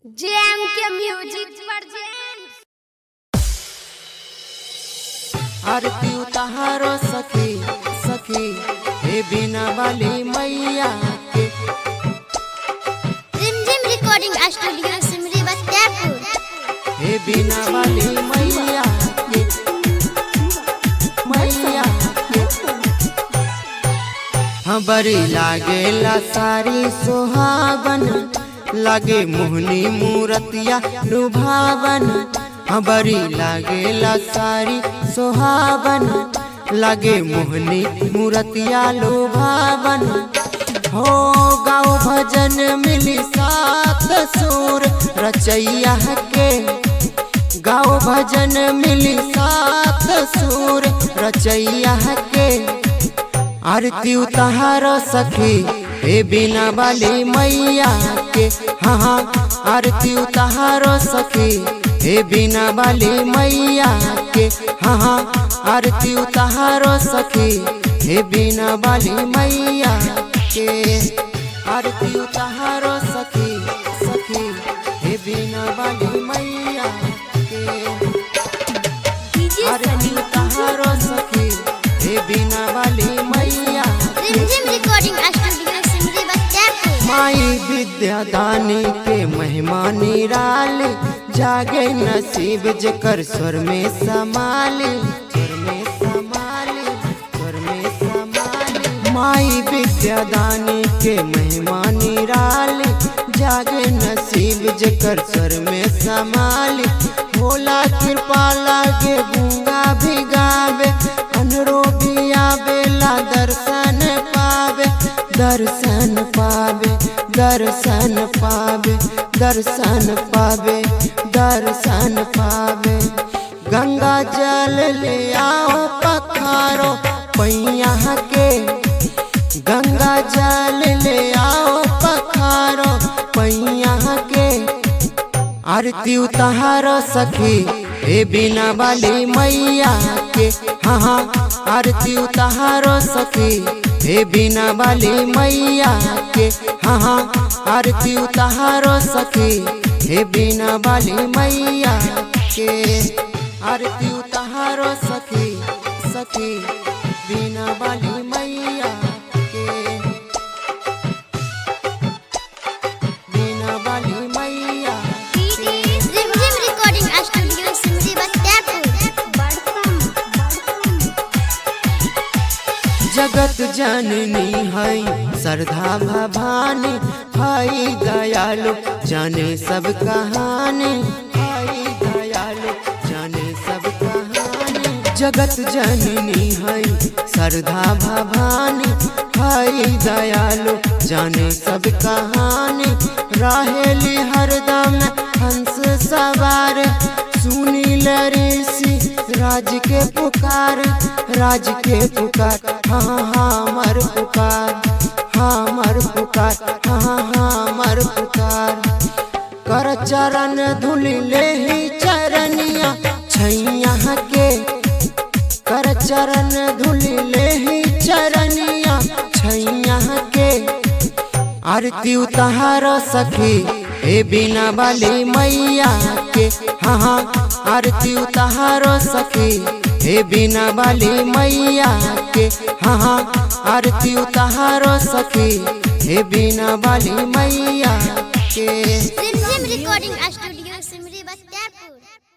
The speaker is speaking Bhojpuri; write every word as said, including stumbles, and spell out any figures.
जेएम के म्यूजिक प्रेजेंट आरती उतारो सखी सखी हे बिना वाली मैया के। Rimjhim recording studio Simri Bakhtiyarpur. हे बिना वाली मैया के मैया के हाँ बड़ी लागेला सारी सुहावन लागे मोहनी मूरतिया लुभावन हाँ बड़ी लागेला सारी सुहावन लागे मोहनी मूरतिया लुभावन हो गाँव भजन मिली सात सुर रचैया के। गाँव भजन मिली सात सुर रचैया के। आरती उतारो सखी हे बिना वाली मैया के। हाँ हाँ आरती उतारो सखी हे बिना वाली मैया के। हाँ हाँ आरती उतारो सखी हे बिना वाली मैया के। आरती उतारो सखी सखी हे बिना वाली मैया के। आरती उतारो सखी हे बिना वाली मैया रिमझिम रिकॉर्डिंग स्टूडियो सिमरी बख्तियारपुर। माई विद्यादानी के महिमा निराली जागे नसीब जकर स्वर में समाली स्वर में समाली स्वर में समाली। माई विद्यादानी के महिमा निराली जागे नसीब जकर स्वर में समाली। भोला कृपा लागे गूंगा भी गावे अनरो भी आवेला दर्शन पावे दर्शन पावे दर्शन पावे दर्शन पावे दर्शन पावे। गंगा जल ले आओ पखारो पैया के। गंगा जल ले आओ पखारो पैया के। आरती उतारो सखी हे बिना वाली मैया के। हाँ हाँ आरती उतारो सखी हे बिना वाली मैया के। हाँ हाँ आरती उतारो सखी हे बिना वाली मैया के। आरती उतारो सखी सखी बिना वाली मैया के। बिना वाली मैया रिमझिम रिकॉर्डिंग स्टूडियो सिमरी बख्तियारपुर। जगत जननी है श्रद्धा भवानी है दयालु जाने सब कहानी है दयालु जाने सब कहानी। जगत जननी है श्रद्धा भवानी है दयालु जाने सब कहानी। रहेली हरदम हंस सवार सुनी ऋषि राज के पुकार राज के पुकार। हाँ हाँ मर पुकार हाँ मर पुकार हाँ हाँ मर पुकार। कर चरण धुल ले ही चरनिया छैया के। कर चरण धुल ले ही चरनिया छैया के। आरती उतारो सखी हे बिना वाली मैया के। हाँ हाँ आरती उतारो सखी हे बिना वाली मैया के। हाँ हाँ आरती उतारो सखी हे बिना वाली मैया के। Rimjhim recording studio Simri Bakhtiyarpur.